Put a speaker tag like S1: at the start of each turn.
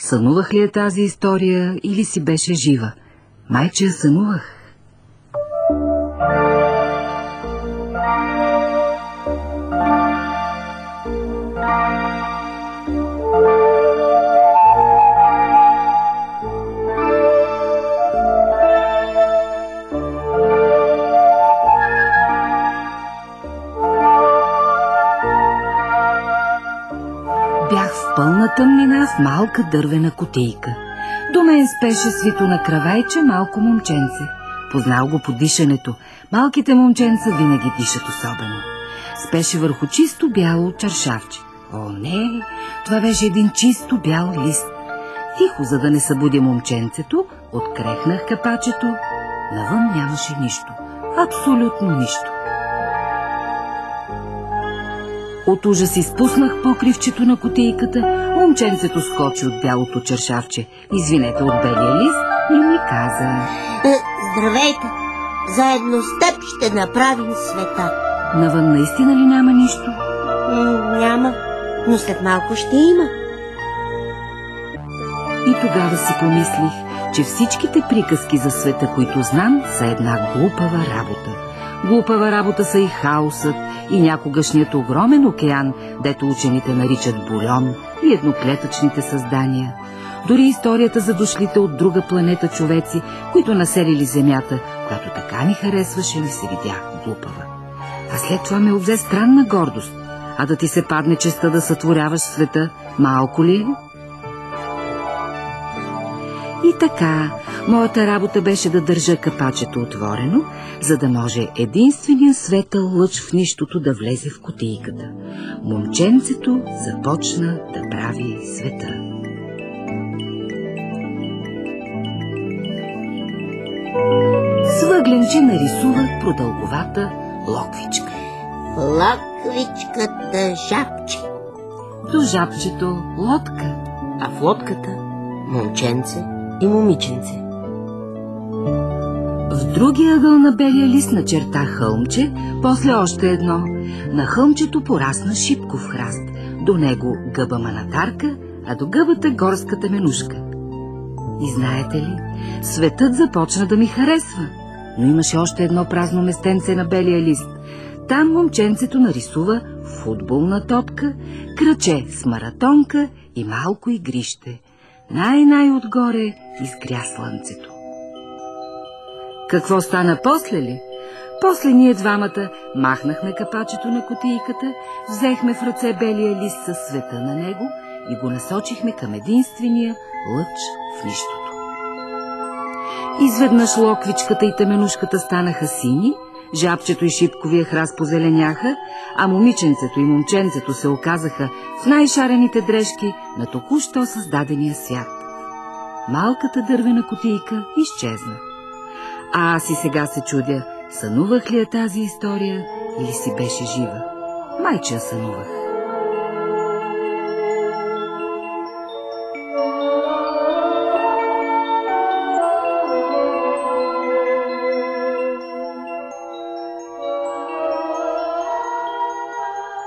S1: Сънувах ли е тази история или си беше жива? Майче я сънувах. Бях в пълна тъмнина в малка дървена кутийка. До мен спеше свито на кравайче малко момченце. Познал го по дишането. Малките момченца винаги дишат особено. Спеше върху чисто бяло чаршавче. О, не! Това беше един чисто бял лист. Тихо, за да не събудя момченцето, открехнах капачето. Навън нямаше нищо. Абсолютно нищо. От ужас изпуснах покривчето на кутийката. Момченцето скочи от бялото чаршавче. Извинете, от белия лист, и ми каза:
S2: Здравейте! Заедно с теб ще направим света.
S1: Навън наистина ли няма нищо?
S2: Няма, но след малко ще има.
S1: И тогава си помислих, че всичките приказки за света, които знам, са една глупава работа. Глупава работа са и хаосът, и някогашният огромен океан, дето учените наричат бульон, и едноклетъчните създания. Дори историята за дошлите от друга планета човеци, които населили Земята, която така ми харесваше, ми се видя глупава. А след това ме обзе странна гордост. А да ти се падне честта да сътворяваш света, малко ли е? И така, моята работа беше да държа капачето отворено, за да може единствения светъл лъч в нищото да влезе в кутийката. Момченцето започна да прави света. С въгленче нарисува продълговата локвичка.
S2: Локвичката жабче.
S1: До жабчето лодка, а в лодката
S2: момченце и момиченце.
S1: В другия ъгъл на белия лист начерта хълмче, после още едно. На хълмчето порасна шипков храст, до него гъба манатарка, а до гъбата горската менушка. И знаете ли, светът започна да ми харесва, но имаше още едно празно местенце на белия лист. Там момченцето нарисува футболна топка, кръче с маратонка и малко игрище. Най-отгоре изгря слънцето. Какво стана после ли? После ние двамата махнахме капачето на кутийката, взехме в ръце белия лист със света на него и го насочихме към единствения лъч в нищото. Изведнъж локвичката и теменушката станаха сини, жабчето и шипковия храст позеленяха, а момиченцето и момченцето се оказаха в най-шарените дрежки на току-що създадения свят. Малката дървена кутийка изчезна. А аз и сега се чудя, сънувах ли я тази история или си беше жива? Майче я сънувах.